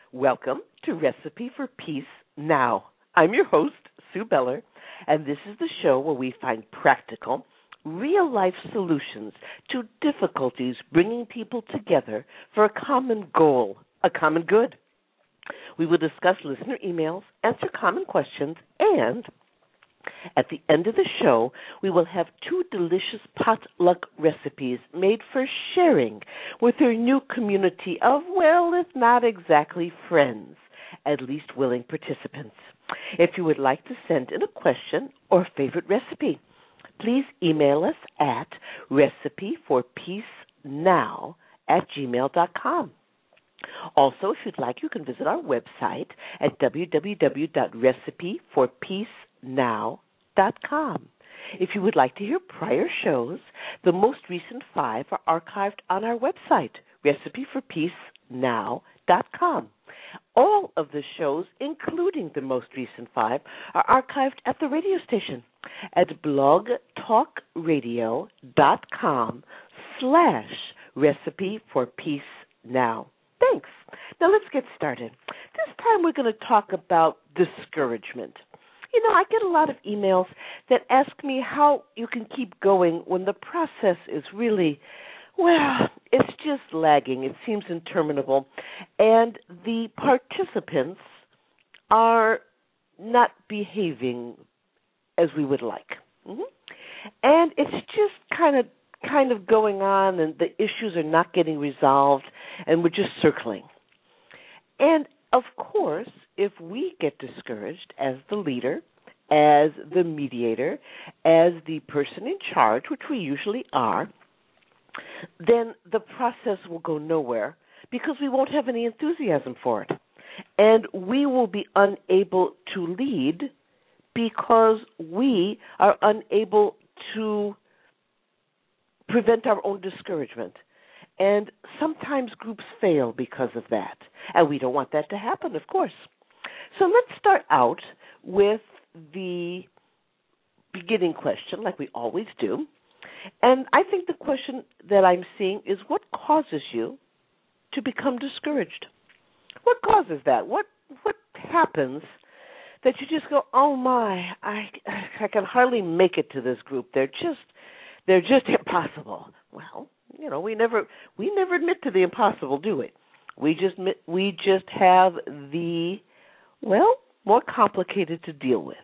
Welcome to Recipe for Peace Now. I'm your host, Sue Beller, and this is the show where we find practical, real-life solutions to difficulties bringing people together for a common goal, a common good. We will discuss listener emails, answer common questions, and at the end of the show, we will have 2 delicious potluck recipes made for sharing with our new community of, well, if not exactly friends, at least willing participants. If you would like to send in a question or favorite recipe, please email us at recipeforpeacenow@gmail.com. Also, if you'd like, you can visit our website at www.recipeforpeacenow.com. If you would like to hear prior shows, the most recent 5 are archived on our website, recipeforpeacenow.com. All of the shows, including the most recent 5, are archived at the radio station at blogtalkradio.com/recipeforpeacenow. Thanks. Now let's get started. This time we're going to talk about discouragement. You know, I get a lot of emails that ask me how you can keep going when the process is really, well, it's just lagging. It seems interminable. And the participants are not behaving as we would like. And it's just kind of going on, and the issues are not getting resolved, and we're just circling. And, of course, if we get discouraged as the leader, as the mediator, as the person in charge, which we usually are, then the process will go nowhere because we won't have any enthusiasm for it. And we will be unable to lead because we are unable to prevent our own discouragement. And sometimes groups fail because of that. And we don't want that to happen, of course. So let's start out with the beginning question, like we always do. And I think the question that I'm seeing is, what causes you to become discouraged? What causes that? What happens that you just go, oh my, I can hardly make it to this group. They're just impossible. Well, you know, we never admit to the impossible, do we? We just have the, well, more complicated to deal with.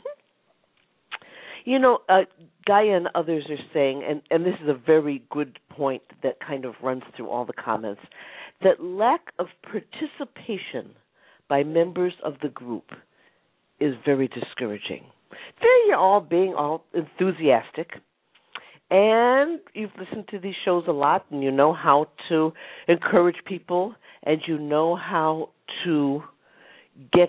You know, Gaia and others are saying, and this is a very good point that kind of runs through all the comments, that lack of participation by members of the group is very discouraging. They're all being all enthusiastic, and you've listened to these shows a lot, and you know how to encourage people, and you know how to get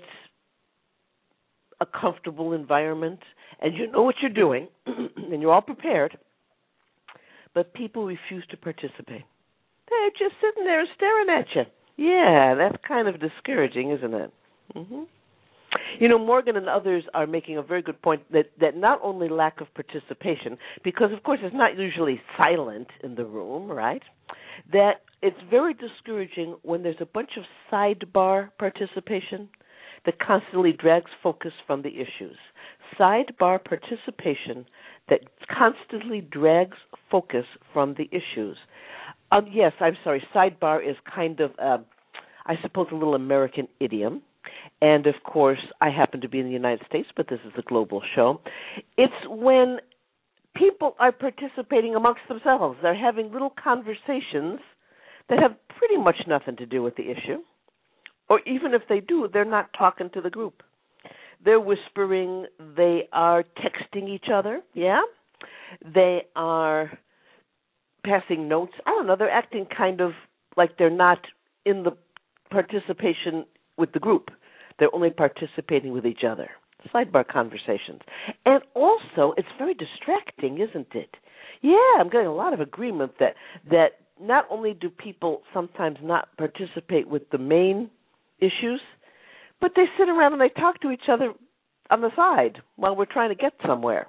a comfortable environment, and you know what you're doing, and you're all prepared, but people refuse to participate. They're just sitting there staring at you. Yeah, that's kind of discouraging, isn't it? You know, Morgan and others are making a very good point that not only lack of participation, because, of course, it's not usually silent in the room, right, that it's very discouraging when there's a bunch of sidebar participation that constantly drags focus from the issues. Sidebar participation that constantly drags focus from the issues. Yes, I'm sorry, sidebar is kind of, I suppose, a little American idiom. And, of course, I happen to be in the United States, but this is a global show. It's when people are participating amongst themselves. They're having little conversations that have pretty much nothing to do with the issue. Or even if they do, they're not talking to the group. They're whispering. They are texting each other, yeah? They are passing notes. I don't know. They're acting kind of like they're not in the participation with the group. They're only participating with each other. Sidebar conversations. And also, it's very distracting, isn't it? Yeah, I'm getting a lot of agreement that not only do people sometimes not participate with the main issues, but they sit around and they talk to each other on the side while we're trying to get somewhere.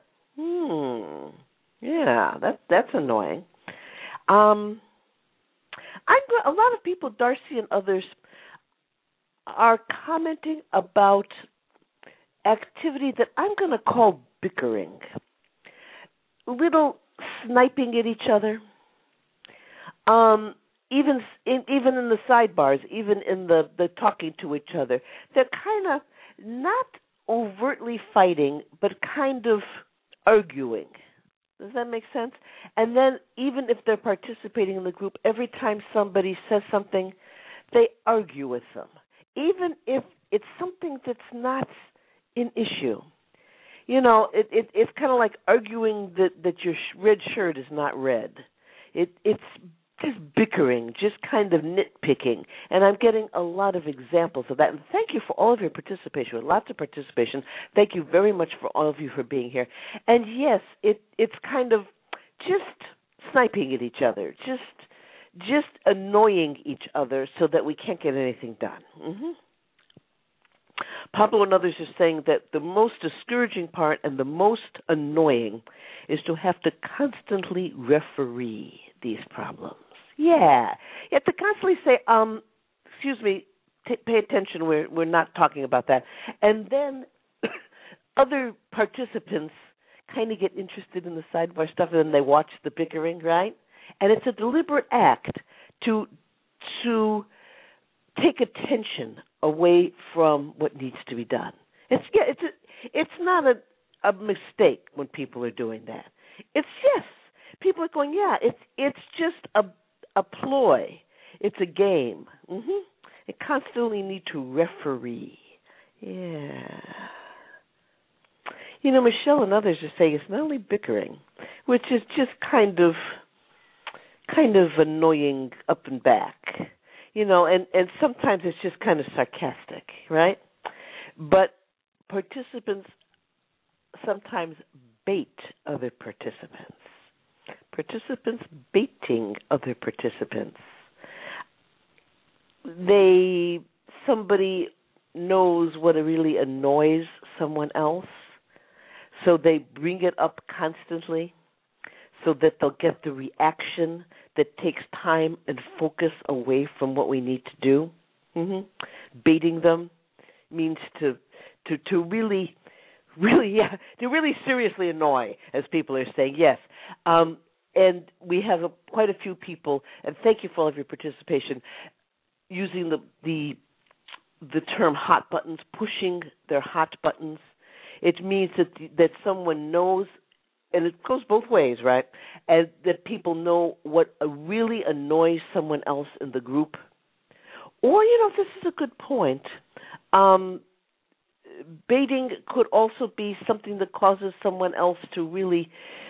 Yeah, that's annoying. A lot of people, Darcy and others, are commenting about activity that I'm going to call bickering. Little sniping at each other. Even in the sidebars, even in the talking to each other, they're kind of not overtly fighting, but kind of arguing. Does that make sense? And then even if they're participating in the group, every time somebody says something, they argue with them, even if it's something that's not an issue. You know, it's kind of like arguing that your red shirt is not red. It's just bickering, just kind of nitpicking. And I'm getting a lot of examples of that. And thank you for all of your participation, lots of participation. Thank you very much for all of you for being here. And yes, it's kind of just sniping at each other, just annoying each other so that we can't get anything done. Mm-hmm. Pablo and others are saying that the most discouraging part and the most annoying is to have to constantly referee these problems. Yeah. You have to constantly say, excuse me, pay attention, we're not talking about that. And then other participants kind of get interested in the sidebar stuff, and then they watch the bickering, right? And it's a deliberate act to take attention away from what needs to be done. It's not a mistake when people are doing that. It's yes, people are going, yeah, it's just a ploy. It's a game. Mm-hmm. They constantly need to referee. Yeah. You know, Michelle and others are saying it's not only bickering, which is just kind of annoying up and back. You know, and sometimes it's just kind of sarcastic, right? But participants sometimes bait other participants. Participants baiting other participants. Somebody knows what really annoys someone else, so they bring it up constantly so that they'll get the reaction that takes time and focus away from what we need to do. Mm-hmm. Baiting them means to really seriously annoy, as people are saying. Yes, and we have quite a few people, and thank you for all of your participation, using the term hot buttons, pushing their hot buttons. It means that someone knows. And it goes both ways, right? And that people know what really annoys someone else in the group. Or, you know, this is a good point. Baiting could also be something that causes someone else to really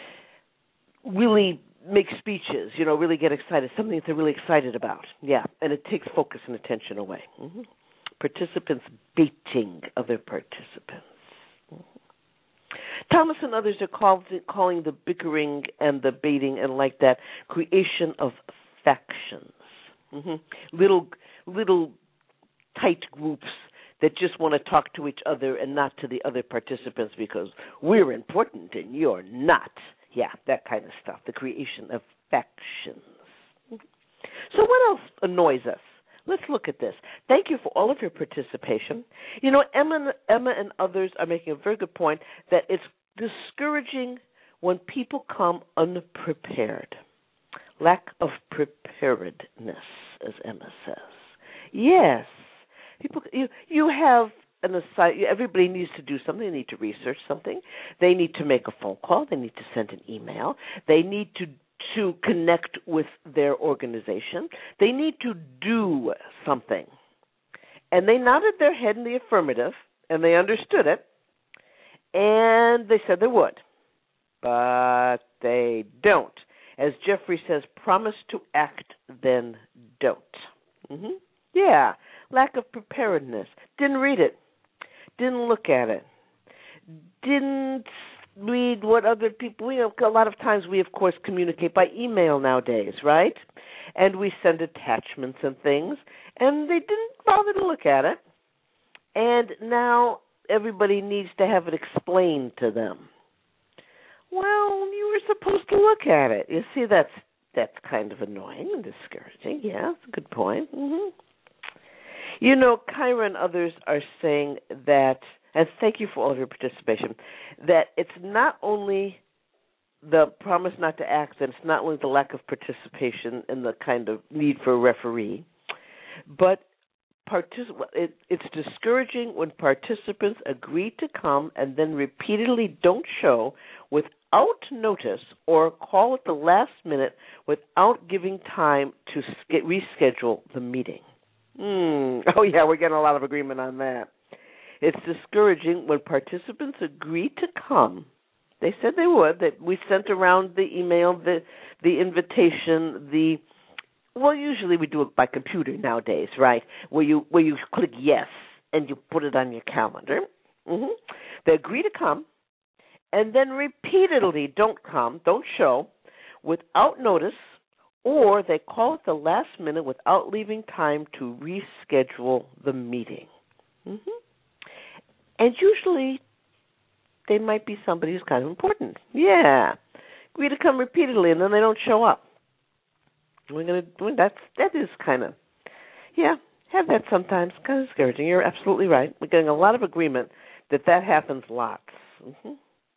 make speeches, you know, really get excited, something that they're really excited about. Yeah, and it takes focus and attention away. Mm-hmm. Participants baiting other participants. Mm-hmm. Thomas and others are calling the bickering and the baiting and like that creation of factions. Mm-hmm. Little tight groups that just want to talk to each other and not to the other participants because we're important and you're not. Yeah, that kind of stuff, the creation of factions. Mm-hmm. So what else annoys us? Let's look at this. Thank you for all of your participation. You know, Emma and others are making a very good point that it's discouraging when people come unprepared. Lack of preparedness, as Emma says. Yes. People, you have an assignment. Everybody needs to do something. They need to research something. They need to make a phone call. They need to send an email. They need to connect with their organization. They need to do something. And they nodded their head in the affirmative, and they understood it, and they said they would. But they don't. As Jeffrey says, promise to act, then don't. Mm-hmm. Yeah, lack of preparedness. Didn't read it. Didn't look at it. Didn't read what other people, a lot of times we, of course, communicate by email nowadays, right? And we send attachments and things, and they didn't bother to look at it. And now everybody needs to have it explained to them. Well, you were supposed to look at it. You see, that's kind of annoying and discouraging. Yeah, that's a good point. Mm-hmm. Kyra and others are saying that, and thank you for all of your participation, that it's not only the promise not to act, and it's not only the lack of participation and the kind of need for a referee, but it's discouraging when participants agree to come and then repeatedly don't show without notice or call at the last minute without giving time to reschedule the meeting. Oh, yeah, we're getting a lot of agreement on that. It's discouraging when participants agree to come. They said they would. That we sent around the email, the invitation, usually we do it by computer nowadays, right? Where you click yes and you put it on your calendar. Mm-hmm. They agree to come and then repeatedly don't show without notice, or they call at the last minute without leaving time to reschedule the meeting. Mm-hmm. And usually they might be somebody who's kind of important. Yeah. Agree to come repeatedly and then they don't show up. That is kind of, have that sometimes. Kind of discouraging. You're absolutely right. We're getting a lot of agreement that happens lots. Mm-hmm.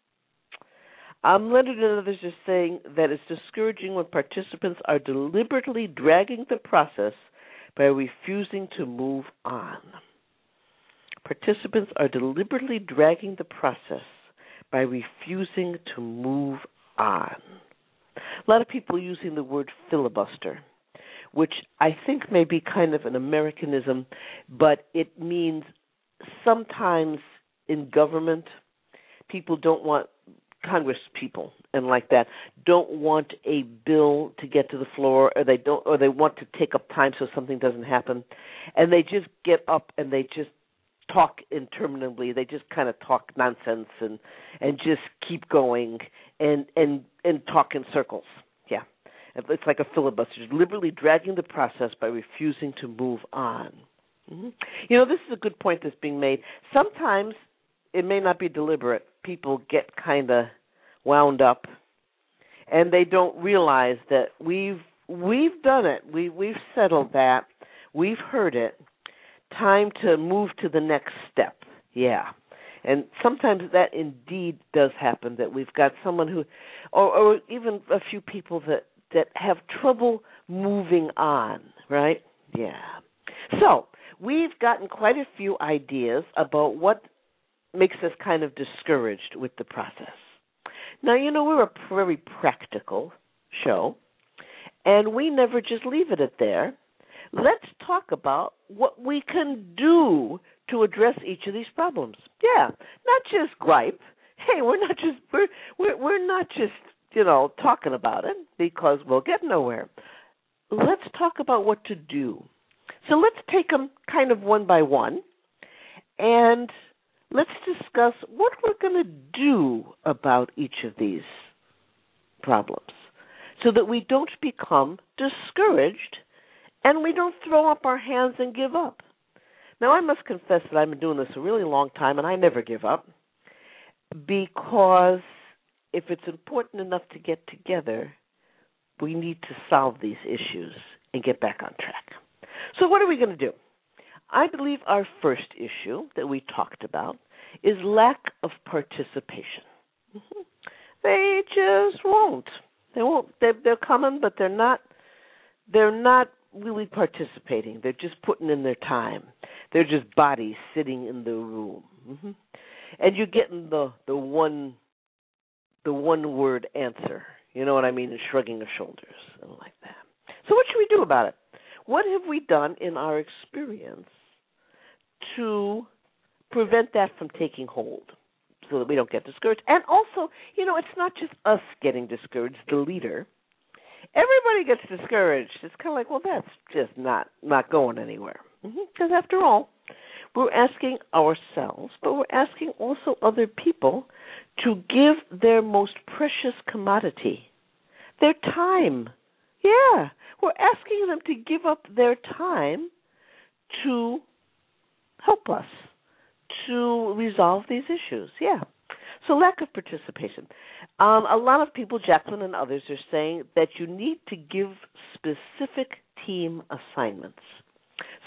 Leonard and others are saying that it's discouraging when participants are deliberately dragging the process by refusing to move on. Participants are deliberately dragging the process by refusing to move on. A lot of people using the word filibuster, which I think may be kind of an Americanism, but it means sometimes in government, people don't want, Congress people and like that, don't want a bill to get to the floor, or they want to take up time so something doesn't happen, and they just get up and they just talk interminably. They just kind of talk nonsense and just keep going and talk in circles. Yeah. It's like a filibuster, deliberately dragging the process by refusing to move on. Mm-hmm. This is a good point that's being made. Sometimes it may not be deliberate. People get kind of wound up and they don't realize that we've done it. We've settled that. We've heard it. Time to move to the next step. Yeah. And sometimes that indeed does happen, that we've got someone who, or even a few people that have trouble moving on, right? Yeah. So we've gotten quite a few ideas about what makes us kind of discouraged with the process. Now, we're a very practical show, and we never just leave it at there. Let's talk about what we can do to address each of these problems. Yeah, not just gripe. Hey, we're not just talking about it because we'll get nowhere. Let's talk about what to do. So let's take them kind of one by one, and let's discuss what we're going to do about each of these problems so that we don't become discouraged and we don't throw up our hands and give up. Now, I must confess that I've been doing this a really long time, and I never give up, because if it's important enough to get together, we need to solve these issues and get back on track. So what are we going to do? I believe our first issue that we talked about is lack of participation. Mm-hmm. They just won't. They won't. They're coming, but they're not really participating. They're just putting in their time. They're just bodies sitting in the room. Mm-hmm. And you're getting the one word answer. You know what I mean? And shrugging of shoulders and like that. So what should we do about it? What have we done in our experience to prevent that from taking hold so that we don't get discouraged? And also, it's not just us getting discouraged, the leader. Everybody gets discouraged. It's kind of like, well, that's just not going anywhere. Because after all, we're asking ourselves, but we're asking also other people to give their most precious commodity, their time. Yeah, we're asking them to give up their time to help us to resolve these issues. Yeah. So lack of participation. A lot of people, Jacqueline and others, are saying that you need to give specific team assignments.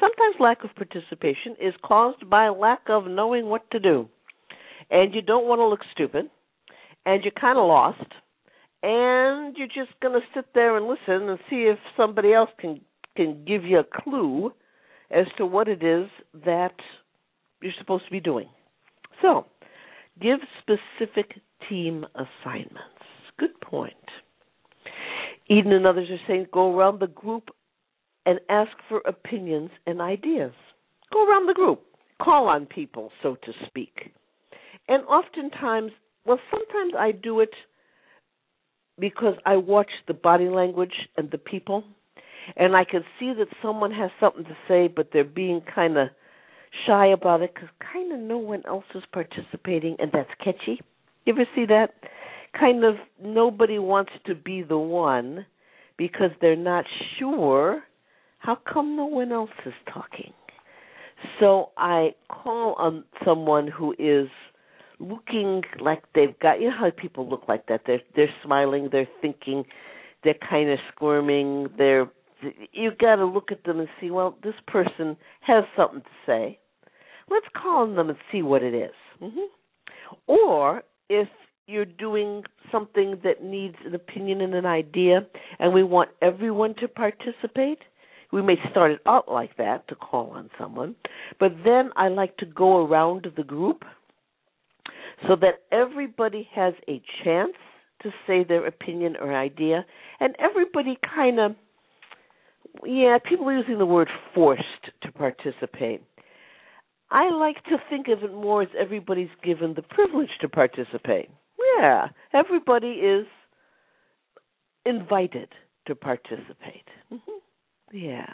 sometimes lack of participation is caused by lack of knowing what to do. And you don't want to look stupid, and you're kind of lost, and you're just going to sit there and listen and see if somebody else can give you a clue as to what it is that you're supposed to be doing. So, give specific team assignments. Good point. Eden and others are saying go around the group and ask for opinions and ideas. Go around the group. Call on people, so to speak. And oftentimes, sometimes I do it because I watch the body language and the people, and I can see that someone has something to say, but they're being kind of shy about it because kind of no one else is participating, and that's catchy. You ever see that? Kind of nobody wants to be the one because they're not sure. How come no one else is talking? So I call on someone who is looking like they've got, you know how people look like that. They're smiling, they're thinking, they're kind of squirming. You got to look at them and see, well, this person has something to say. Let's call on them and see what it is. Or if you're doing something that needs an opinion and an idea, and we want everyone to participate, we may start it out like that to call on someone, but then I like to go around the group so that everybody has a chance to say their opinion or idea, and everybody kind of, people are using the word forced to participate. I like to think of it more as everybody's given the privilege to participate. Yeah, everybody is invited to participate. Yeah.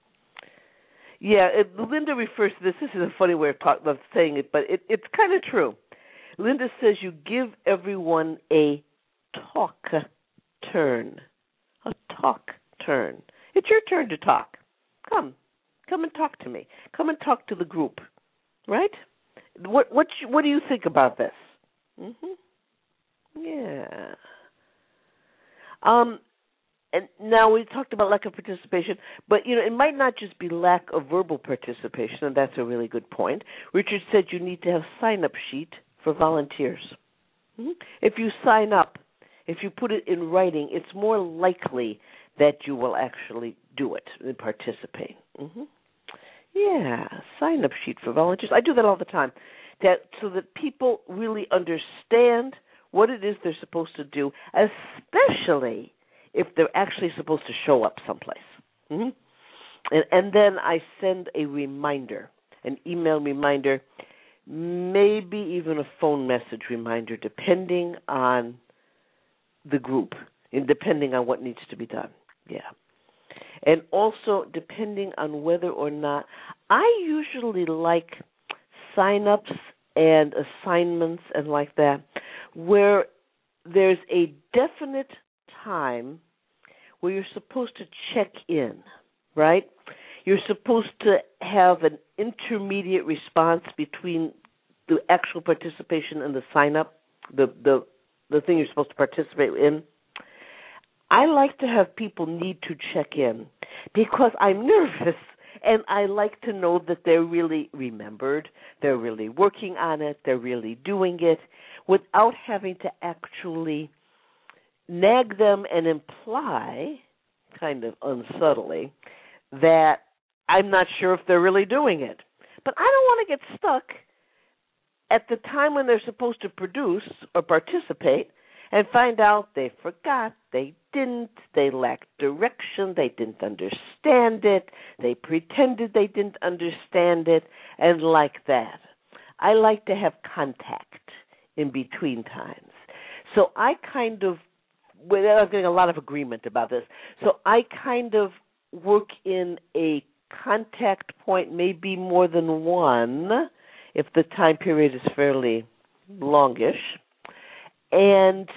Linda refers to this. This is a funny way of saying it, but it's kind of true. Linda says you give everyone a talk turn. A talk turn. It's your turn to talk. Come and talk to me. Come and talk to the group. Right? What do you think about this? Yeah. And now we talked about lack of participation, but it might not just be lack of verbal participation, and that's a really good point. Richard said you need to have sign-up sheet for volunteers. If you sign up, if you put it in writing, it's more likely that you will actually do it and participate. Yeah, sign-up sheet for volunteers. I do that all the time, so that people really understand what it is they're supposed to do, especially if they're actually supposed to show up someplace. And then I send a reminder, an email reminder, maybe even a phone message reminder, depending on the group and depending on what needs to be done. Yeah. And also depending on whether or not, I usually like sign-ups and assignments and like that, where there's a definite time where you're supposed to check in, right? You're supposed to have an intermediate response between the actual participation and the sign-up, the thing you're supposed to participate in. I like to have people need to check in because I'm nervous, and I like to know that they're really remembered, they're really working on it, they're really doing it, without having to actually nag them and imply, kind of unsubtly, that I'm not sure if they're really doing it. But I don't want to get stuck at the time when they're supposed to produce or participate and find out they forgot, they didn't, they lacked direction, they didn't understand it, they pretended they didn't understand it, and like that. I like to have contact in between times. So I kind of, I'm getting a lot of agreement about this, so I kind of work in a contact point, maybe more than one, if the time period is fairly longish, and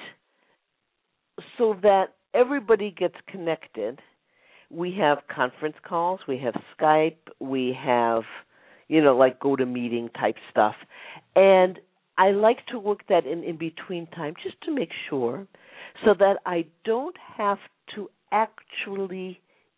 so that everybody gets connected. We have conference calls, we have Skype, we have, like GoToMeeting type stuff. And I like to work that in between time just to make sure so that I don't have to actually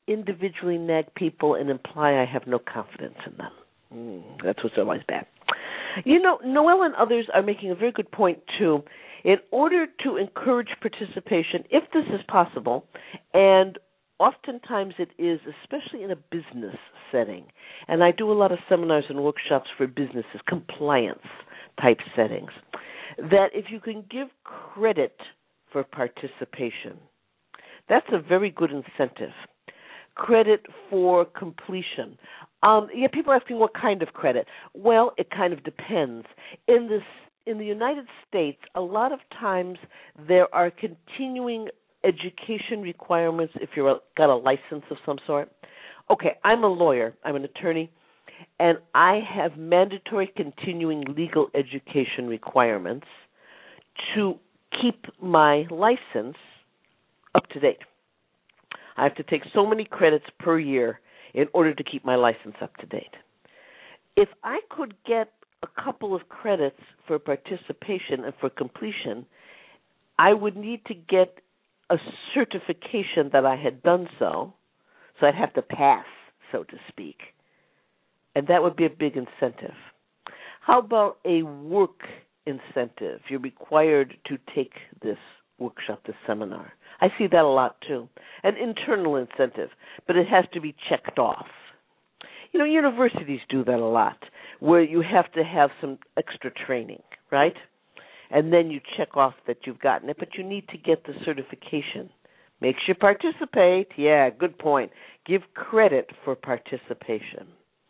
individually nag people and imply I have no confidence in them. That's what's always bad. Noelle and others are making a very good point, too. In order to encourage participation, if this is possible, and oftentimes it is, especially in a business setting, and I do a lot of seminars and workshops for businesses, compliance-type settings, that if you can give credit for participation, that's a very good incentive. Credit for completion. People are asking what kind of credit. Well, it kind of depends. In the United States, a lot of times there are continuing education requirements if you've got a license of some sort. Okay, I'm a lawyer. I'm an attorney, and I have mandatory continuing legal education requirements to keep my license up to date. I have to take so many credits per year in order to keep my license up to date. If I could get a couple of credits for participation and for completion, I would need to get a certification that I had done so I'd have to pass, so to speak. And that would be a big incentive. How about a work incentive? You're required to take this workshop, this seminar. I see that a lot too. An internal incentive, but it has to be checked off. Universities do that a lot, where you have to have some extra training, right? And then you check off that you've gotten it, but you need to get the certification. Makes you participate. Yeah, good point. Give credit for participation.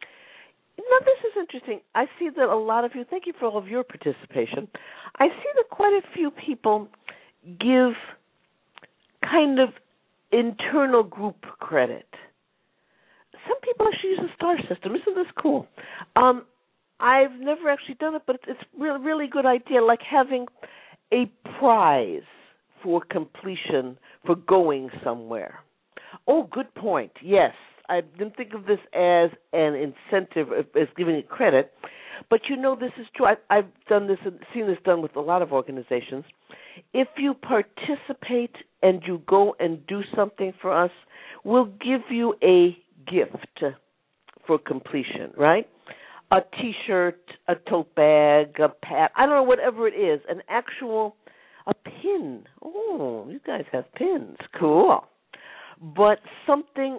This is interesting. I see that a lot of you, thank you for all of your participation. I see that quite a few people give kind of internal group credit. Some people actually use a star system. Isn't this cool? I've never actually done it, but it's a really good idea, like having a prize for completion for going somewhere. Oh, good point. Yes, I didn't think of this as an incentive, as giving it credit, but this is true. I've done this and seen this done with a lot of organizations. If you participate and you go and do something for us, we'll give you a gift for completion, right? A T-shirt, a tote bag, a pad, I don't know, whatever it is, a pin. Oh, you guys have pins. Cool. But something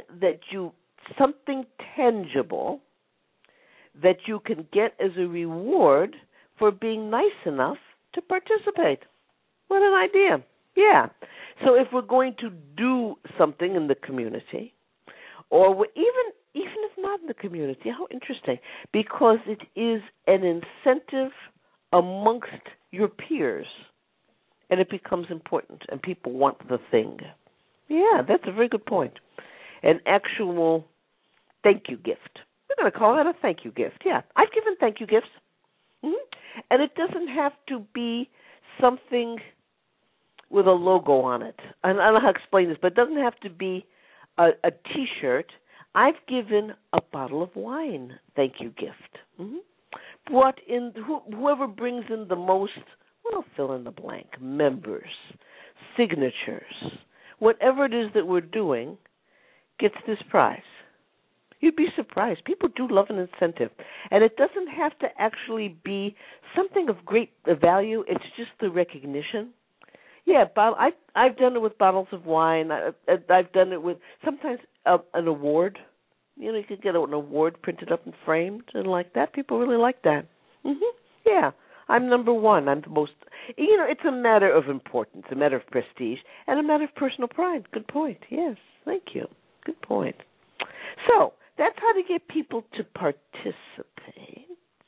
tangible that you can get as a reward for being nice enough to participate. What an idea. Yeah. So if we're going to do something in the community, or even if not in the community, how interesting, because it is an incentive amongst your peers, and it becomes important, and people want the thing. Yeah, that's a very good point. An actual thank you gift. We're going to call that a thank you gift. Yeah, I've given thank you gifts. Mm-hmm. And it doesn't have to be something with a logo on it. I don't know how to explain this, but it doesn't have to be a T-shirt. I've given a bottle of wine thank you gift. Mm-hmm. Brought in, whoever brings in the most, well, fill in the blank, members, signatures, whatever it is that we're doing gets this prize. You'd be surprised. People do love an incentive. And it doesn't have to actually be something of great value. It's just the recognition. Yeah, I've done it with bottles of wine. I've done it with sometimes an award. You could get an award printed up and framed and like that. People really like that. Mm-hmm. Yeah, I'm number one. I'm the most. It's a matter of importance, a matter of prestige, and a matter of personal pride. Good point. Yes, thank you. Good point. So that's how to get people to participate.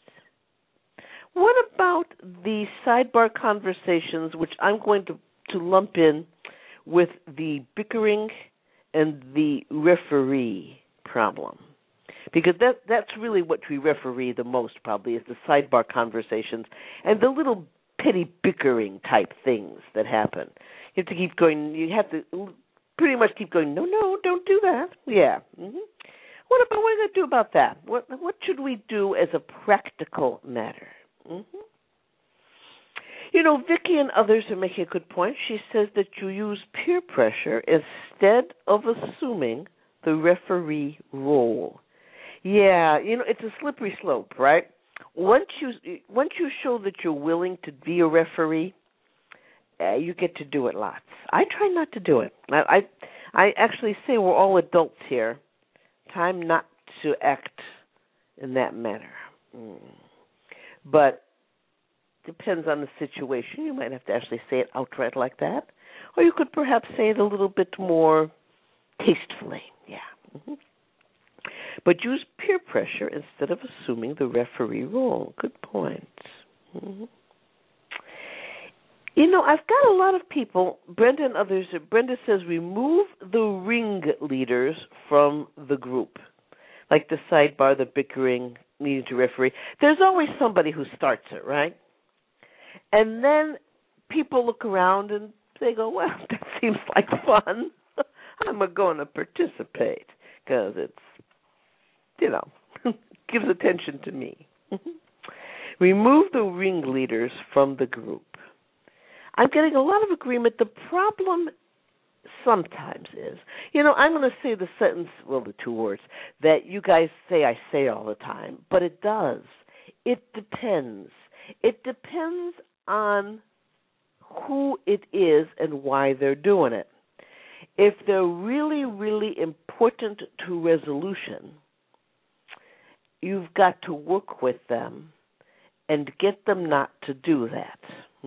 What about the sidebar conversations, which I'm going to lump in with the bickering and the referee problem? Because that's really what we referee the most, probably, is the sidebar conversations and the little petty bickering type things that happen. You have to keep going. You have to pretty much keep going, no, don't do that. Yeah. Mm-hmm. What are we going to do about that? What should we do as a practical matter? Mm-hmm. Vicki and others are making a good point. She says that you use peer pressure instead of assuming the referee role. Yeah, it's a slippery slope, right? Once you show that you're willing to be a referee, you get to do it lots. I try not to do it. I actually say we're all adults here. Time not to act in that manner. But depends on the situation. You might have to actually say it outright like that, or you could perhaps say it a little bit more tastefully. Yeah. But use peer pressure instead of assuming the referee role. Good point. I've got a lot of people, Brenda and others, Brenda says remove the ringleaders from the group, like the sidebar, the bickering, needing to referee. There's always somebody who starts it, right? And then people look around and they go, well, that seems like fun. I'm going to participate because it's, gives attention to me. Remove the ringleaders from the group. I'm getting a lot of agreement. The problem sometimes is, I'm going to say the sentence, the two words, that you guys say I say all the time, but it does. It depends. It depends on who it is and why they're doing it. If they're really, really important to resolution, you've got to work with them and get them not to do that.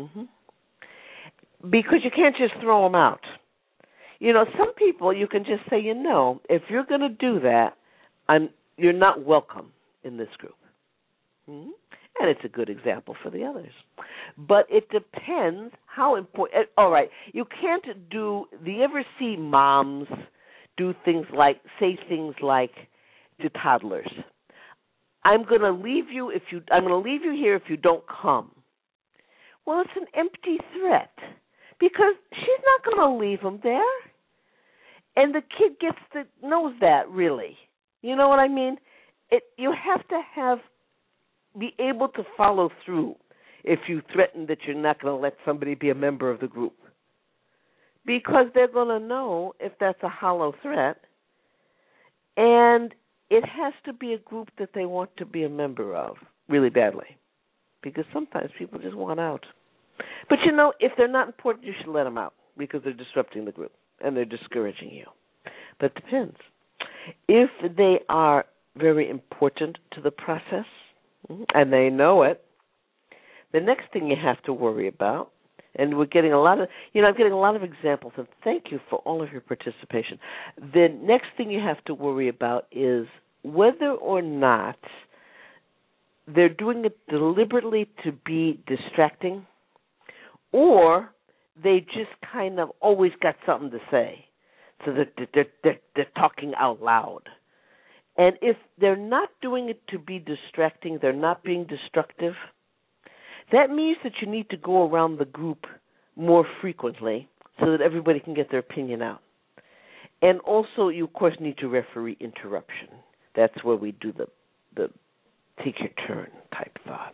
Because you can't just throw them out. Some people you can just say, if you're going to do that, you're not welcome in this group. And it's a good example for the others. But it depends how important. All right, you can't do. Do you ever see moms say things like to toddlers, I'm going to leave you here if you don't come. Well, it's an empty threat because she's not going to leave them there, and the kid knows that really. You know what I mean? You have to be able to follow through if you threaten that you're not going to let somebody be a member of the group, because they're going to know if that's a hollow threat, and it has to be a group that they want to be a member of really badly, because sometimes people just want out. But, if they're not important, you should let them out because they're disrupting the group and they're discouraging you. But it depends. If they are very important to the process and they know it, the next thing you have to worry about, and we're getting a lot of, I'm getting a lot of examples, and thank you for all of your participation. The next thing you have to worry about is whether or not they're doing it deliberately to be distracting, or they just kind of always got something to say, so that they're talking out loud. And if they're not doing it to be distracting, they're not being destructive, that means that you need to go around the group more frequently so that everybody can get their opinion out. And also, you, of course, need to referee interruption. That's where we do the take your turn type thought.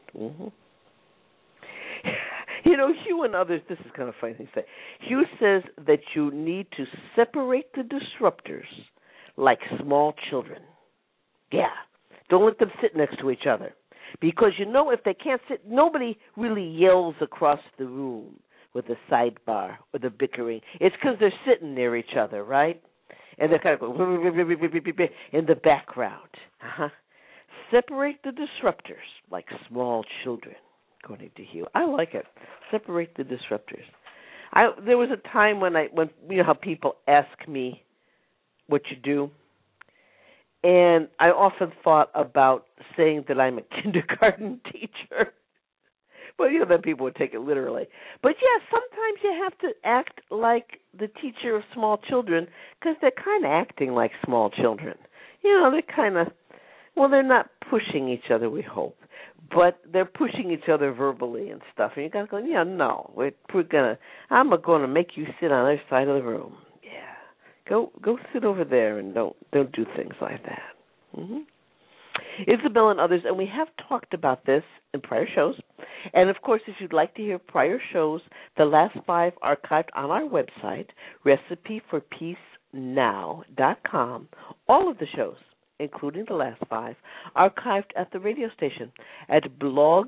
Hugh and others, this is kind of a funny thing to say. Hugh says that you need to separate the disruptors like small children. Yeah. Don't let them sit next to each other. Because, if they can't sit, nobody really yells across the room with the sidebar or the bickering. It's because they're sitting near each other, right? And they're kind of going in the background. Separate the disruptors like small children, according to Hugh. I like it. Separate the disruptors. There was a time when how people ask me what you do, and I often thought about saying that I'm a kindergarten teacher. But, then people would take it literally. But, yeah, sometimes you have to act like the teacher of small children because they're kind of acting like small children. They're kind of, they're not pushing each other, we hope. But they're pushing each other verbally and stuff. And you got to go, no, I'm going to make you sit on the other side of the room. Yeah. Go sit over there and don't do things like that. Isabel and others, and we have talked about this in prior shows. And, of course, if you'd like to hear prior shows, the last 5 archived on our website, recipeforpeace PeaceNow.com. All of the shows, including the last 5, archived at the radio station at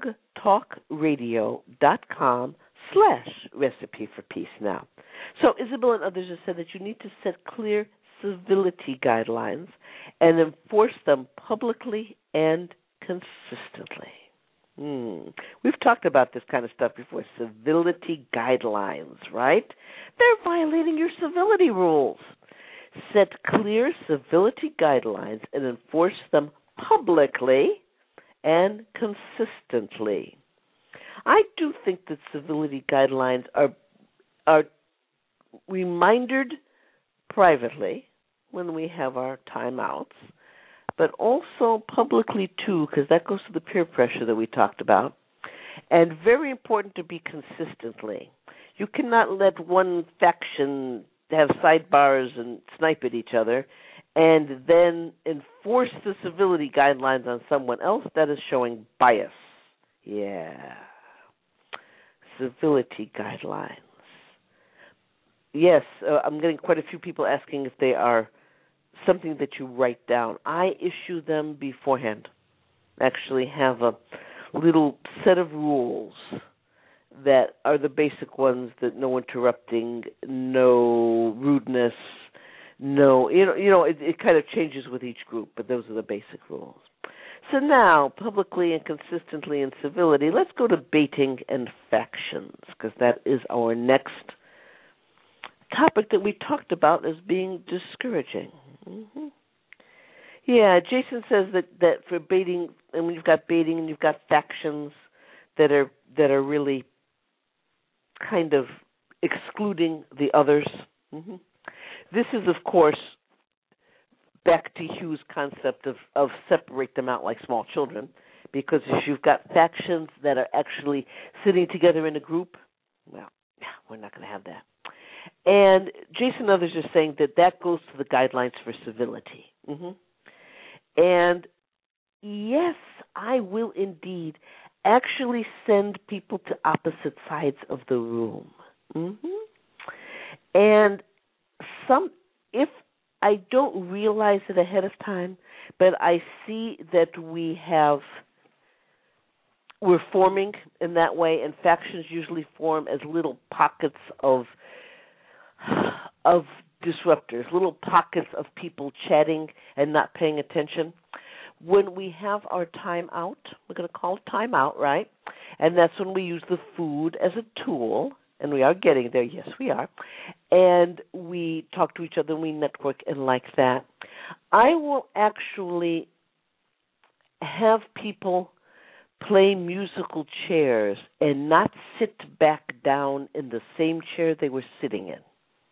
blogtalkradio.com/Recipe for Peace Now. So Isabel and others have said that you need to set clear civility guidelines and enforce them publicly and consistently. We've talked about this kind of stuff before, civility guidelines, right? They're violating your civility rules. Set clear civility guidelines and enforce them publicly and consistently. I do think that civility guidelines are reminded privately when we have our timeouts, but also publicly too, because that goes to the peer pressure that we talked about, and very important to be consistently. You cannot let one faction have sidebars and snipe at each other and then enforce the civility guidelines on someone else. That is showing bias. Yeah. Civility guidelines. Yes, I'm getting quite a few people asking if they are something that you write down. I issue them beforehand. Actually have a little set of rules that are the basic ones, that no interrupting, no rudeness, no, it kind of changes with each group, but those are the basic rules. So now, publicly and consistently in civility, let's go to baiting and factions, because that is our next topic that we talked about as being discouraging. Yeah, Jason says that for baiting, and when you've got baiting and you've got factions that are really kind of excluding the others. This is, of course, back to Hugh's concept of separate them out like small children, because if you've got factions that are actually sitting together in a group, well, we're not going to have that. And Jason and others are saying that goes to the guidelines for civility. And yes, I will indeed actually send people to opposite sides of the room. And if I don't realize it ahead of time, but I see that we're forming in that way, and factions usually form as little pockets of disruptors, little pockets of people chatting and not paying attention. When we have our time out, we're going to call it time out, right? And that's when we use the food as a tool, and we are getting there, yes we are, and we talk to each other and we network and like that. I will actually have people play musical chairs and not sit back down in the same chair they were sitting in.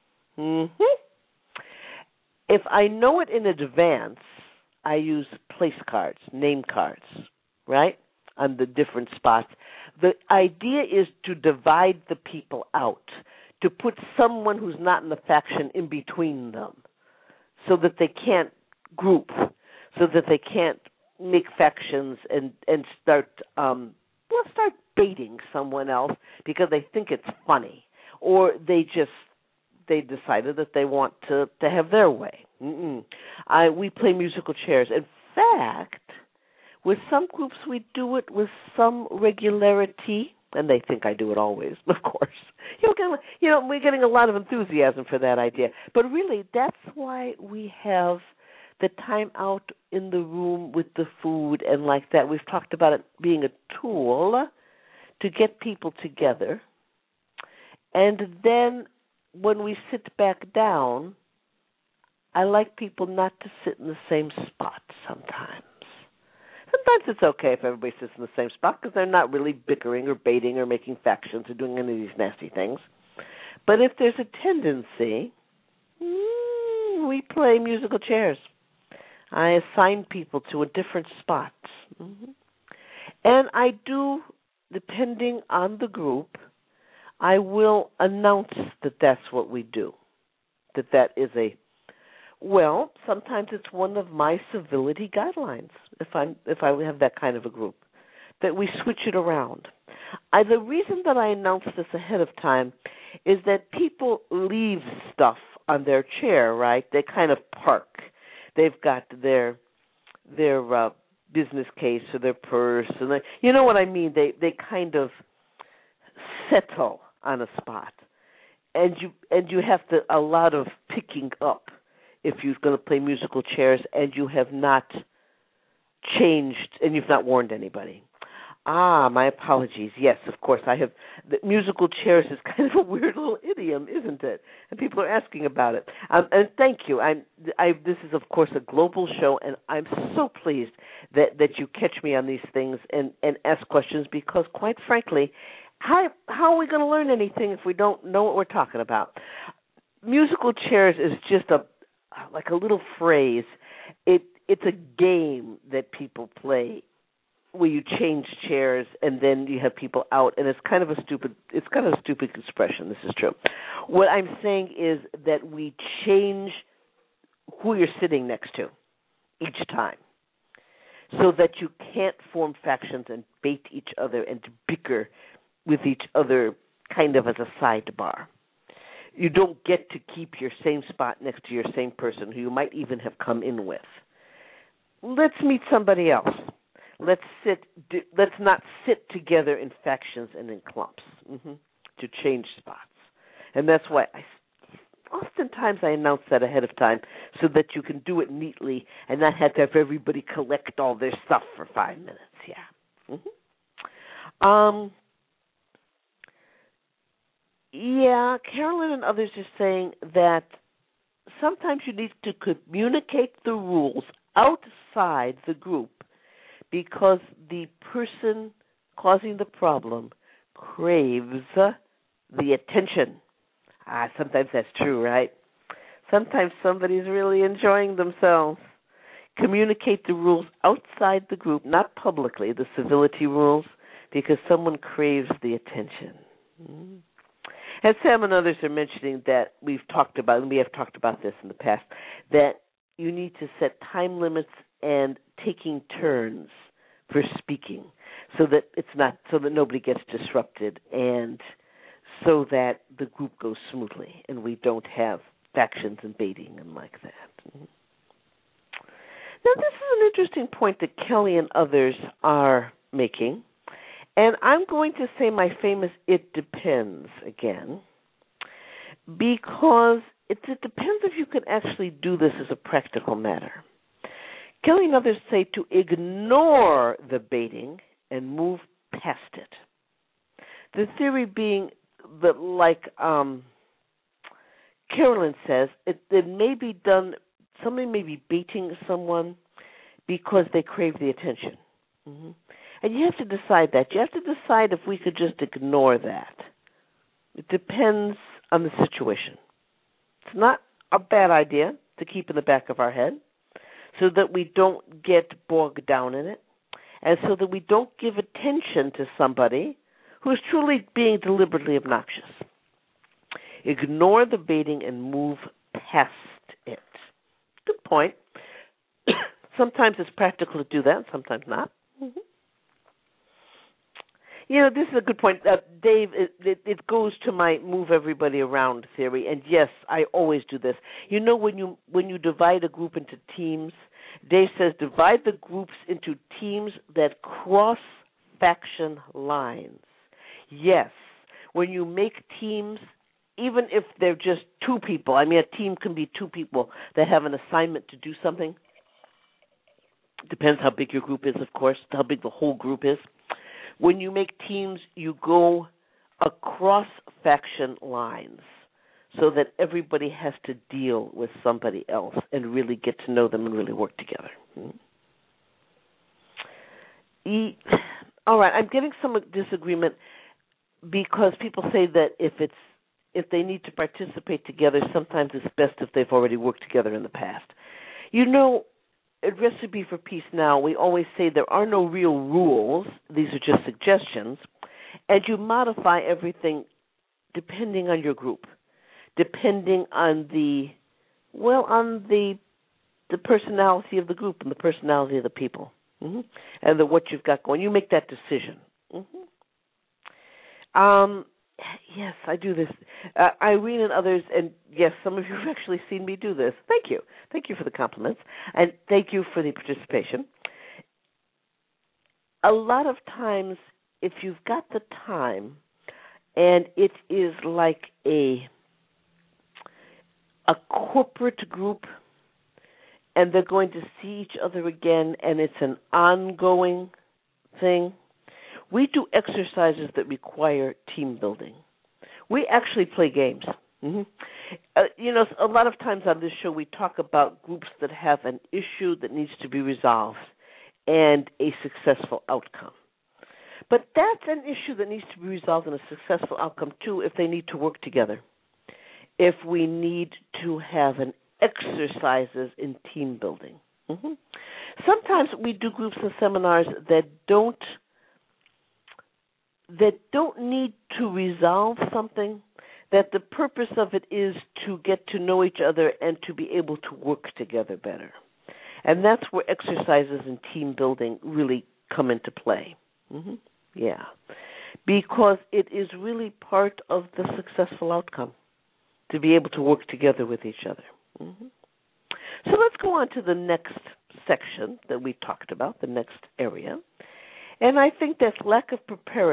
If I know it in advance, I use place cards, name cards, right, on the different spots. The idea is to divide the people out, to put someone who's not in the faction in between them so that they can't group, so that they can't make factions and start baiting someone else because they think it's funny, or they decided that they want to have their way. We play musical chairs. In fact, with some groups we do it with some regularity, and they think I do it always, of course. We're getting a lot of enthusiasm for that idea. But really, that's why we have the time out in the room with the food and like that. We've talked about it being a tool to get people together. And then when we sit back down, I like people not to sit in the same spot sometimes. Sometimes it's okay if everybody sits in the same spot because they're not really bickering or baiting or making factions or doing any of these nasty things. But if there's a tendency, we play musical chairs. I assign people to a different spots. And I do, depending on the group, I will announce that that's what we do, that is sometimes it's one of my civility guidelines if I have that kind of a group, that we switch it around. The reason that I announce this ahead of time is that people leave stuff on their chair, right? They kind of park. They've got their business case or their purse, and you know what I mean. They kind of settle on a spot, and you have to a lot of picking up if you're going to play musical chairs, and you have not changed and you've not warned anybody. My apologies. Yes, of course, I have. The musical chairs is kind of a weird little idiom, isn't it? And people are asking about it. And thank you. This is, of course, a global show, and I'm so pleased that you catch me on these things and ask questions because, quite frankly, how are we going to learn anything if we don't know what we're talking about? Musical chairs is just like a little phrase. It's a game that people play where you change chairs and then you have people out, and it's kind of a stupid expression. This is true. What I'm saying is that we change who you're sitting next to each time, so that you can't form factions and bait each other and bicker with each other, kind of as a sidebar. You don't get to keep your same spot next to your same person who you might even have come in with. Let's meet somebody else. Let's not sit together in factions and in clumps to change spots. And that's why oftentimes I announce that ahead of time so that you can do it neatly and not have to have everybody collect all their stuff for 5 minutes. Yeah. Yeah, Carolyn and others are saying that sometimes you need to communicate the rules outside the group because the person causing the problem craves the attention. Sometimes that's true, right? Sometimes somebody's really enjoying themselves. Communicate the rules outside the group, not publicly, the civility rules, because someone craves the attention. And Sam and others are mentioning that we have talked about this in the past, that you need to set time limits and taking turns for speaking so that nobody gets disrupted and so that the group goes smoothly and we don't have factions and baiting and like that. Now, this is an interesting point that Kelly and others are making. And I'm going to say my famous "it depends" again, because it depends if you can actually do this as a practical matter. Kelly and others say to ignore the baiting and move past it. The theory being that, like Carolyn says, it may be done, somebody may be baiting someone because they crave the attention. And you have to decide that. You have to decide if we could just ignore that. It depends on the situation. It's not a bad idea to keep in the back of our head so that we don't get bogged down in it and so that we don't give attention to somebody who is truly being deliberately obnoxious. Ignore the baiting and move past it. Good point. Sometimes it's practical to do that, sometimes not. You know, this is a good point. Dave, it goes to my move everybody around theory, and yes, I always do this. You know, when you divide a group into teams, Dave says divide the groups into teams that cross faction lines. Yes, when you make teams, even if they're just two people, I mean, a team can be two people that have an assignment to do something. Depends how big your group is, of course, how big the whole group is. When you make teams, you go across faction lines so that everybody has to deal with somebody else and really get to know them and really work together. All right, I'm getting some disagreement because people say that if they need to participate together, sometimes it's best if they've already worked together in the past. You know, at Recipe for Peace Now, we always say there are no real rules. These are just suggestions. And you modify everything depending on your group, depending on the personality of the group and the personality of the people, and what you've got going. You make that decision. Yes, I do this. Irene and others, and yes, some of you have actually seen me do this. Thank you. Thank you for the compliments, and thank you for the participation. A lot of times, if you've got the time, and it is like a corporate group, and they're going to see each other again, and it's an ongoing thing, we do exercises that require team building. We actually play games. Mm-hmm. A lot of times on this show we talk about groups that have an issue that needs to be resolved and a successful outcome. But that's an issue that needs to be resolved in a successful outcome, too, if they need to work together. If we need to have an exercises in team building. Mm-hmm. Sometimes we do groups and seminars that don't need to resolve something, that the purpose of it is to get to know each other and to be able to work together better. And that's where exercises in team building really come into play. Mm-hmm. Yeah. Because it is really part of the successful outcome, to be able to work together with each other. Mm-hmm. So let's go on to the next section that we talked about, the next area. And I think that's lack of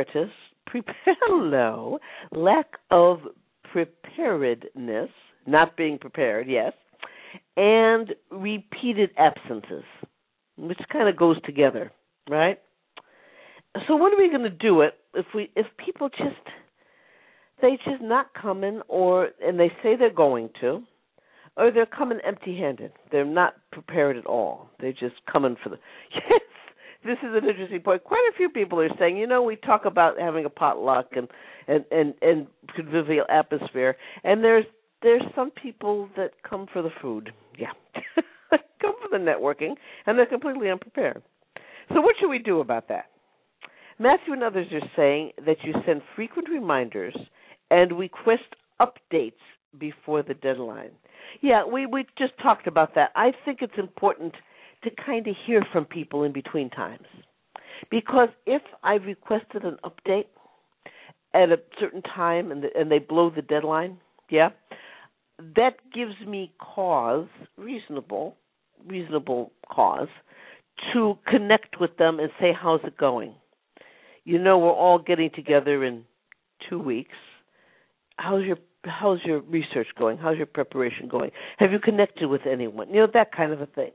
preparedness, not being prepared, yes, and repeated absences, which kind of goes together, right? So when are we going to do it if people they just not coming, and they say they're going to, or they're coming empty-handed. They're not prepared at all. They're just coming for yes. This is an interesting point. Quite a few people are saying, we talk about having a potluck and convivial atmosphere, and there's some people that come for the food. Yeah. Come for the networking, and they're completely unprepared. So what should we do about that? Matthew and others are saying that you send frequent reminders and request updates before the deadline. Yeah, we just talked about that. I think it's important to kind of hear from people in between times. Because if I've requested an update at a certain time and they blow the deadline, yeah, that gives me reasonable cause, to connect with them and say, how's it going? We're all getting together in 2 weeks. How's your research going? How's your preparation going? Have you connected with anyone? That kind of a thing.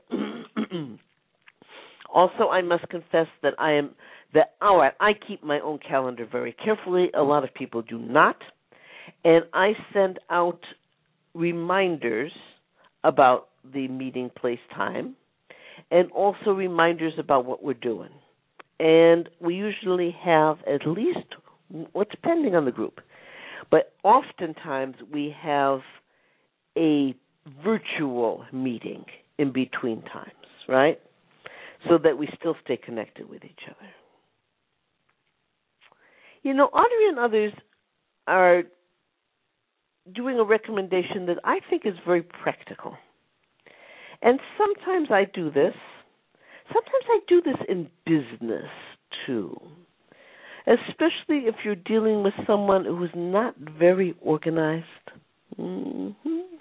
Also, I must confess that I keep my own calendar very carefully. A lot of people do not. And I send out reminders about the meeting place time and also reminders about what we're doing. And we usually have at least, what's pending on the group, but oftentimes we have a virtual meeting in between times, right? So that we still stay connected with each other. Audrey and others are doing a recommendation that I think is very practical. And sometimes I do this. Sometimes I do this in business, too. Especially if you're dealing with someone who's not very organized. Mm-hmm.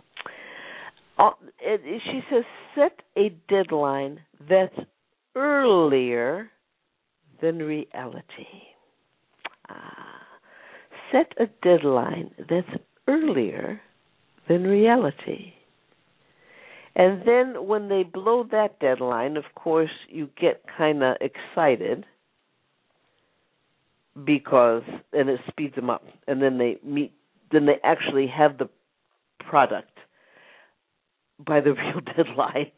She says, set a deadline that's earlier than reality. Set a deadline that's earlier than reality. And then when they blow that deadline, of course, you get kind of excited and it speeds them up. And then they actually have the product by the real deadline.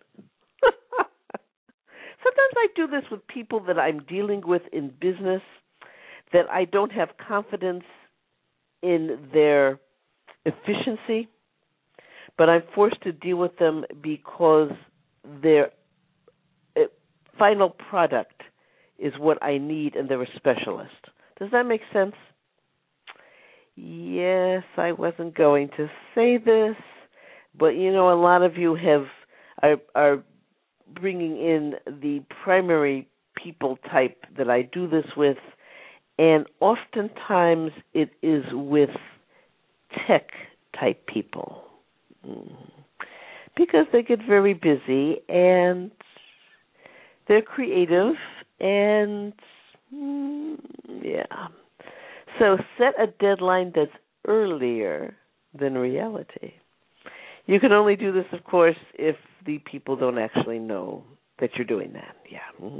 Sometimes I do this with people that I'm dealing with in business that I don't have confidence in their efficiency, but I'm forced to deal with them because their final product is what I need and they're a specialist. Does that make sense? Yes, I wasn't going to say this, but a lot of you are bringing in the primary people type that I do this with, And oftentimes it is with tech-type people because they get very busy and they're creative and, yeah. So set a deadline that's earlier than reality. You can only do this, of course, if the people don't actually know that you're doing that. Yeah.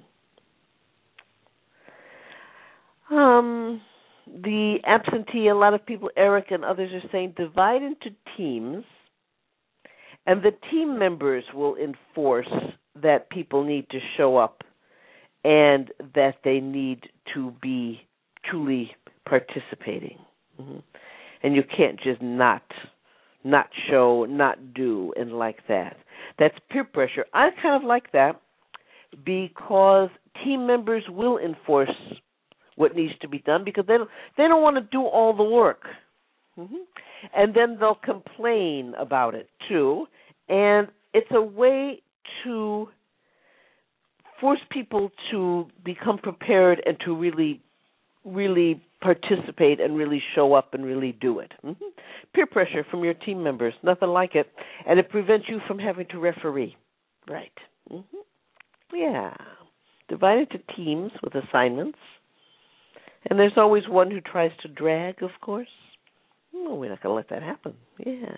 The absentee, a lot of people, Eric and others are saying, divide into teams, and the team members will enforce that people need to show up and that they need to be truly participating. And you can't just not show, not do, and like that. That's peer pressure. I kind of like that because team members will enforce what needs to be done because they don't want to do all the work. And then they'll complain about it too. And it's a way to force people to become prepared and to really, really participate and really show up and really do it. Peer pressure from your team members, nothing like it. And it prevents you from having to referee. Right. Yeah. Divide into teams with assignments. And there's always one who tries to drag, of course. No, we're not going to let that happen. Yeah.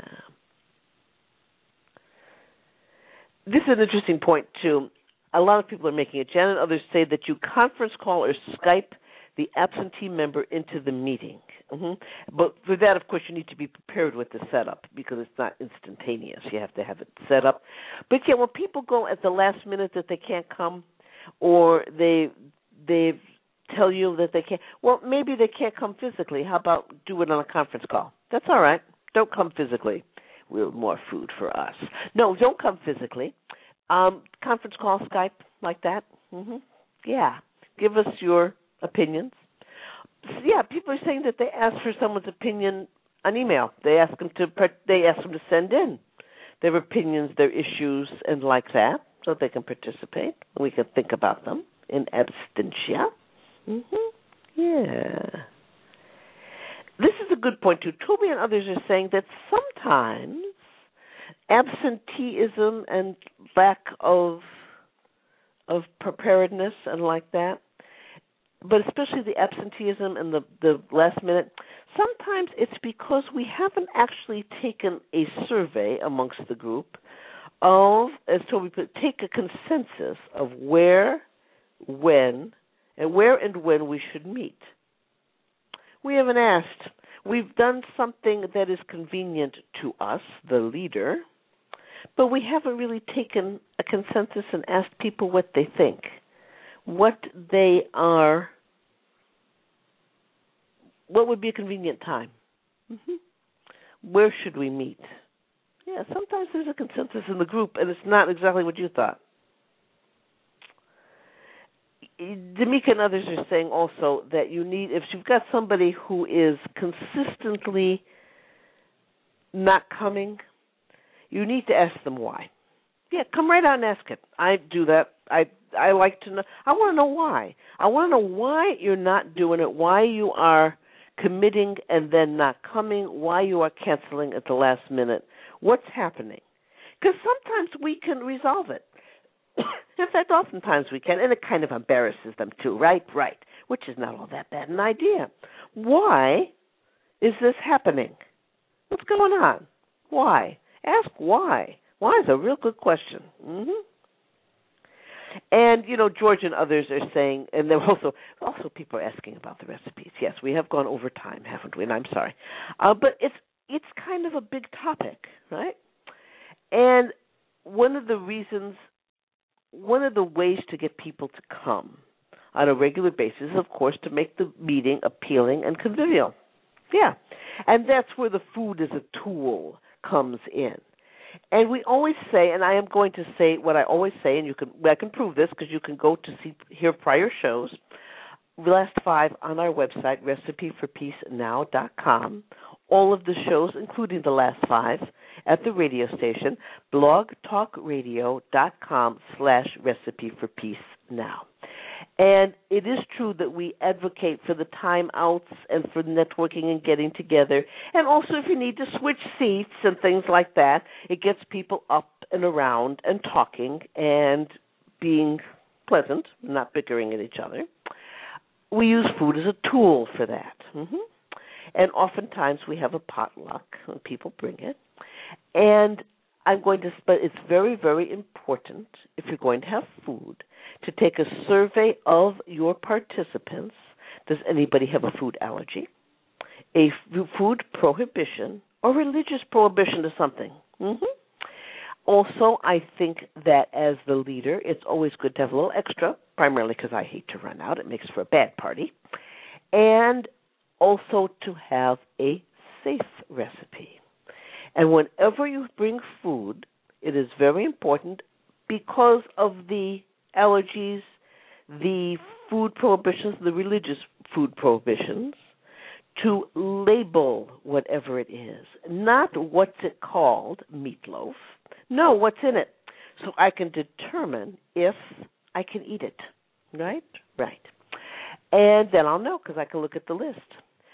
This is an interesting point, too. A lot of people are making it. Jan and others say that you conference call or Skype the absentee member into the meeting. But for that, of course, you need to be prepared with the setup because it's not instantaneous. You have to have it set up. But yeah, when people go at the last minute that they can't come, or they tell you that they can't, well, maybe they can't come physically. How about do it on a conference call? That's all right. Don't come physically. We'll more food for us. No, don't come physically. Conference call, Skype, like that. Yeah. Give us your opinions. Yeah, people are saying that they ask for someone's opinion on email. They ask them to send in their opinions, their issues, and like that, so they can participate. We can think about them in absentia. Yeah. This is a good point too. Toby and others are saying that sometimes absenteeism and lack of preparedness and like that, but especially the absenteeism and the last minute, sometimes it's because we haven't actually taken a survey amongst the group of, as Toby put, take a consensus of where and when we should meet. We haven't asked. We've done something that is convenient to us, the leader, but we haven't really taken a consensus and asked people what they think, what would be a convenient time. Where should we meet? Yeah, sometimes there's a consensus in the group, and it's not exactly what you thought. D'Amica and others are saying also that you need, if you've got somebody who is consistently not coming, you need to ask them why. Yeah, come right out and ask it. I do that. I like to know. I want to know why. I want to know why you're not doing it, why you are committing and then not coming, why you are canceling at the last minute. What's happening? Because sometimes we can resolve it. In fact, oftentimes we can, and it kind of embarrasses them too, right? Right, which is not all that bad an idea. Why is this happening? What's going on? Why? Ask why. Why is a real good question. And, George and others are saying, and there are also people are asking about the recipes. Yes, we have gone over time, haven't we? And I'm sorry. But it's kind of a big topic, right? And one of the ways to get people to come on a regular basis is, of course, to make the meeting appealing and convivial. Yeah. And that's where the food as a tool comes in. And we always say, and I am going to say what I always say, and I can prove this because you can go to hear prior shows, the last 5 on our website, recipeforpeacenow.com. All of the shows, including the last 5, at the radio station, blogtalkradio.com/recipeforpeacenow. And it is true that we advocate for the time outs and for networking and getting together. And also if you need to switch seats and things like that, it gets people up and around and talking and being pleasant, not bickering at each other. We use food as a tool for that. And oftentimes we have a potluck when people bring it. And but it's very, very important, if you're going to have food, to take a survey of your participants. Does anybody have a food allergy, a food prohibition, or religious prohibition to something? Also, I think that as the leader, it's always good to have a little extra, primarily because I hate to run out. It makes for a bad party. And also to have a safe recipe. And whenever you bring food, it is very important, because of the allergies, the food prohibitions, the religious food prohibitions, to label whatever it is. Not what's it called, meatloaf. No, what's in it. So I can determine if I can eat it. Right? Right. And then I'll know because I can look at the list.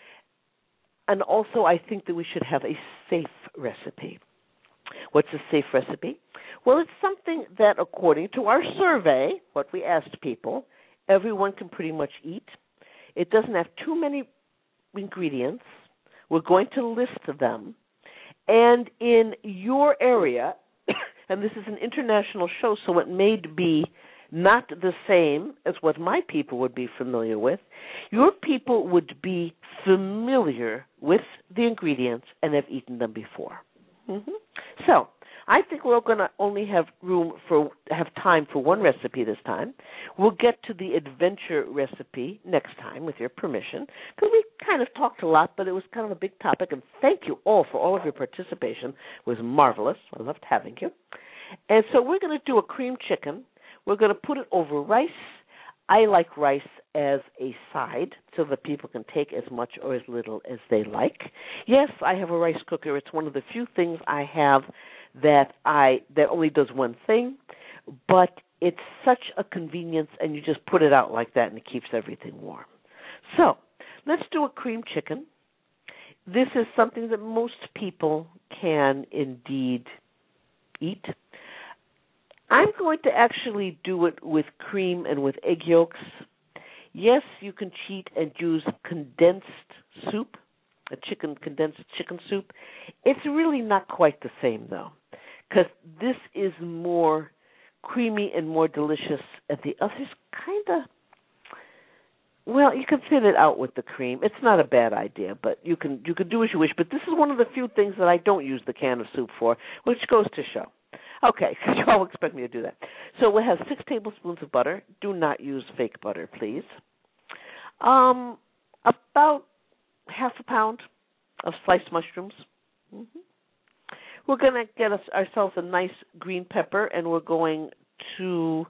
And also, I think that we should have a safe recipe. What's a safe recipe? Well, it's something that, according to our survey, what we asked people, everyone can pretty much eat. It doesn't have too many ingredients. We're going to list them. And in your area, and this is an international show, so it may be not the same as what my people would be familiar with. Your people would be familiar with the ingredients and have eaten them before. So I think we're going to only have time for one recipe this time. We'll get to the adventure recipe next time, with your permission, because we kind of talked a lot, but it was kind of a big topic. And thank you all for all of your participation. It was marvelous. I loved having you. And so we're going to do a cream chicken. We're going to put it over rice. I like rice as a side so that people can take as much or as little as they like. Yes, I have a rice cooker. It's one of the few things I have that only does one thing, but it's such a convenience, and you just put it out like that, and it keeps everything warm. So let's do a cream chicken. This is something that most people can indeed eat. I'm going to actually do it with cream and with egg yolks. Yes, you can cheat and use condensed soup, condensed chicken soup. It's really not quite the same, though, because this is more creamy and more delicious, and the other's kind of, well, you can thin it out with the cream. It's not a bad idea, but you can do as you wish. But this is one of the few things that I don't use the can of soup for, which goes to show. Okay, because you all expect me to do that. So we'll have 6 tablespoons of butter. Do not use fake butter, please. About half a pound of sliced mushrooms. We're going to get ourselves a nice green pepper, and we're going to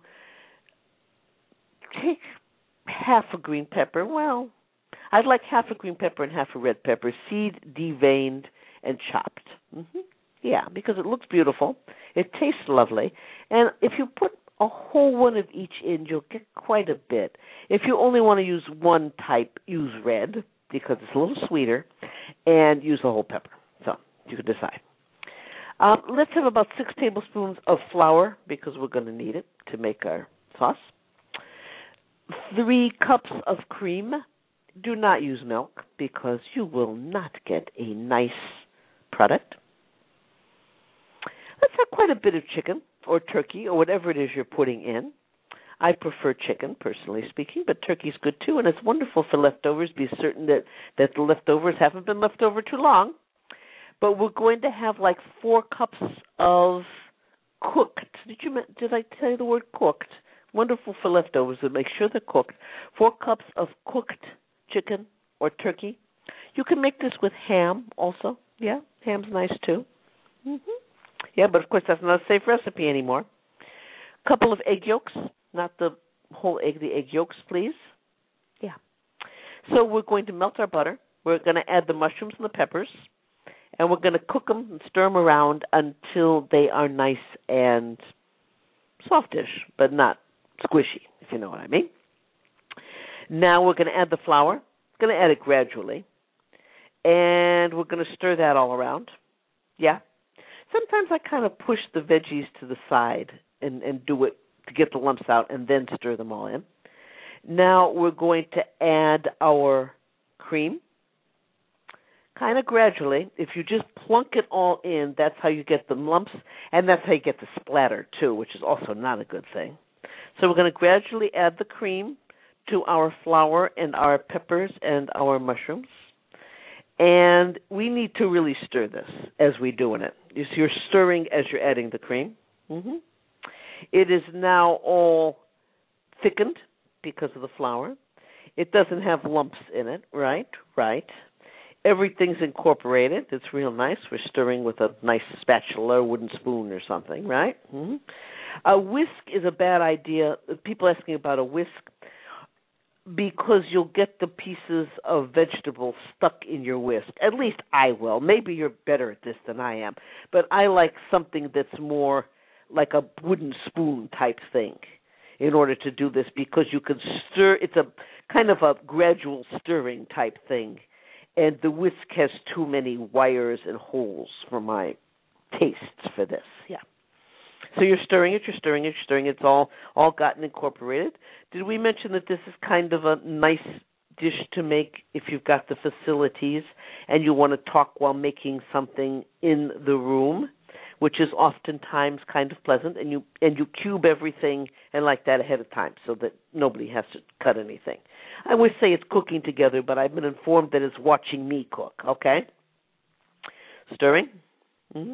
take half a green pepper. Well, I'd like half a green pepper and half a red pepper, seed, deveined, and chopped. Yeah, because it looks beautiful. It tastes lovely. And if you put a whole one of each in, you'll get quite a bit. If you only want to use one type, use red, because it's a little sweeter, and use a whole pepper. So you can decide. Let's have about 6 tablespoons of flour, because we're going to need it to make our sauce. 3 cups of cream. Do not use milk, because you will not get a nice product. Let's have quite a bit of chicken or turkey or whatever it is you're putting in. I prefer chicken, personally speaking, but turkey's good too, and it's wonderful for leftovers. Be certain that the leftovers haven't been left over too long. But we're going to have like 4 cups of cooked. Did I tell you the word cooked? Wonderful for leftovers, so make sure they're cooked. 4 cups of cooked chicken or turkey. You can make this with ham also. Yeah, ham's nice too. Yeah, but of course that's not a safe recipe anymore. A couple of egg yolks, not the whole egg, the egg yolks, please. Yeah. So we're going to melt our butter. We're going to add the mushrooms and the peppers, and we're going to cook them and stir them around until they are nice and softish, but not squishy, if you know what I mean. Now we're going to add the flour. Going to add it gradually. And we're going to stir that all around. Yeah. Sometimes I kind of push the veggies to the side and do it to get the lumps out and then stir them all in. Now we're going to add our cream. Kind of gradually. If you just plunk it all in, that's how you get the lumps, and that's how you get the splatter too, which is also not a good thing. So we're going to gradually add the cream to our flour and our peppers and our mushrooms. And we need to really stir this as we're doing it. You're stirring as you're adding the cream. Mm-hmm. It is now all thickened because of the flour. It doesn't have lumps in it, right? Right. Everything's incorporated. It's real nice. We're stirring with a nice spatula or wooden spoon or something, right? Mm-hmm. A whisk is a bad idea. People asking about a whisk, because you'll get the pieces of vegetable stuck in your whisk. At least I will. Maybe you're better at this than I am. But I like something that's more like a wooden spoon type thing in order to do this, because you can stir. It's a kind of a gradual stirring type thing. And the whisk has too many wires and holes for my tastes for this. Yeah. So you're stirring it. It's all gotten incorporated. Did we mention that this is kind of a nice dish to make if you've got the facilities and you want to talk while making something in the room, which is oftentimes kind of pleasant, and you cube everything and like that ahead of time so that nobody has to cut anything. I would say it's cooking together, but I've been informed that it's watching me cook, okay? Stirring. Mm-hmm.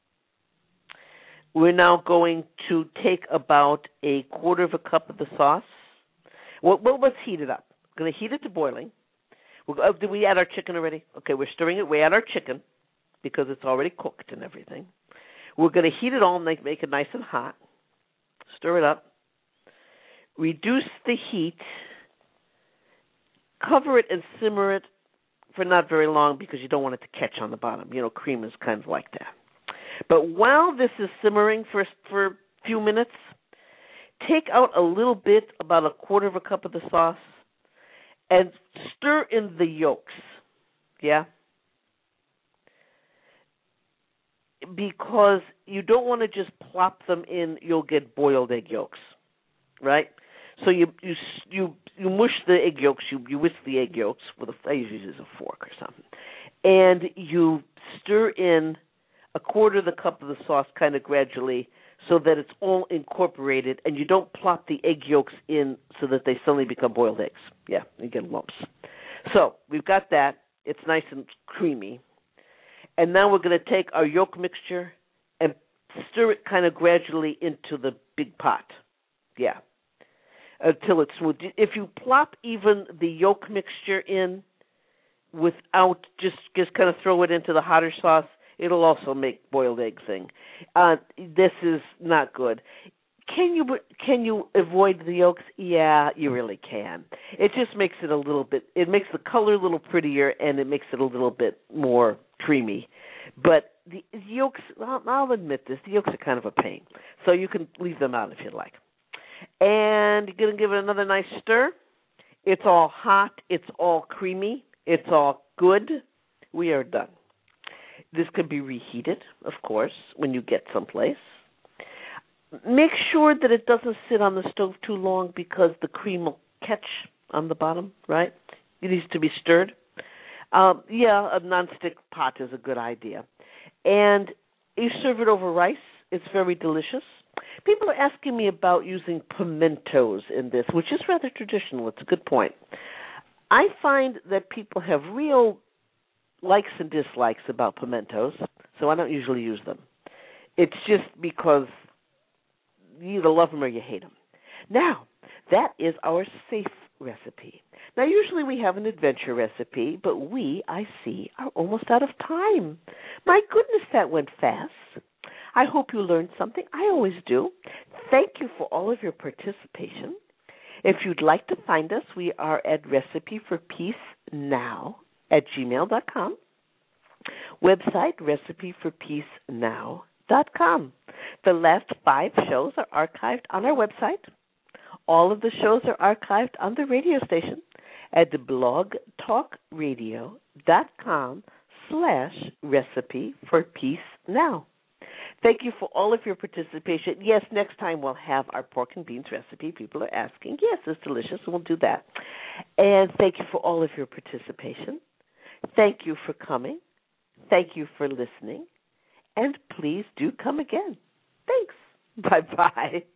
We're now going to take about a quarter of a cup of the sauce. Well, let's heat it up. We're going to heat it to boiling. Did we add our chicken already? Okay, we're stirring it. We add our chicken because it's already cooked and everything. We're going to heat it all and make it nice and hot. Stir it up. Reduce the heat. Cover it and simmer it for not very long because you don't want it to catch on the bottom. Cream is kind of like that. But while this is simmering for a few minutes, take out a little bit, about a quarter of a cup of the sauce, and stir in the yolks. Yeah? Because you don't want to just plop them in, you'll get boiled egg yolks, right? So you mush the egg yolks, you whisk the egg yolks I usually use a fork or something, and you stir in a quarter of the cup of the sauce kind of gradually so that it's all incorporated, and you don't plop the egg yolks in so that they suddenly become boiled eggs. Yeah, you get lumps. So we've got that. It's nice and creamy. And now we're going to take our yolk mixture and stir it kind of gradually into the big pot. Yeah, until it's smooth. If you plop even the yolk mixture in without just kind of throw it into the hotter sauce, it'll also make boiled egg thing. This is not good. Can you avoid the yolks? Yeah, you really can. It just makes it it makes the color a little prettier, and it makes it a little bit more creamy. But the yolks, I'll admit this, the yolks are kind of a pain. So you can leave them out if you like. And you're going to give it another nice stir. It's all hot. It's all creamy. It's all good. We are done. This could be reheated, of course, when you get someplace. Make sure that it doesn't sit on the stove too long because the cream will catch on the bottom, right? It needs to be stirred. A nonstick pot is a good idea. And you serve it over rice. It's very delicious. People are asking me about using pimentos in this, which is rather traditional. It's a good point. I find that people have real likes and dislikes about pimentos, so I don't usually use them. It's just because you either love them or you hate them. Now, that is our safe recipe. Now, usually we have an adventure recipe, but I see, are almost out of time. My goodness, that went fast. I hope you learned something. I always do. Thank you for all of your participation. If you'd like to find us, we are at recipeforpeacenow@gmail.com. Website, recipeforpeacenow.com. The last 5 shows are archived on our website. All of the shows are archived on the radio station at blogtalkradio.com/recipe for peace now. Thank you for all of your participation. Yes, next time we'll have our pork and beans recipe. People are asking. Yes, it's delicious, and we'll do that. And thank you for all of your participation. Thank you for coming. Thank you for listening. And please do come again. Thanks. Bye-bye.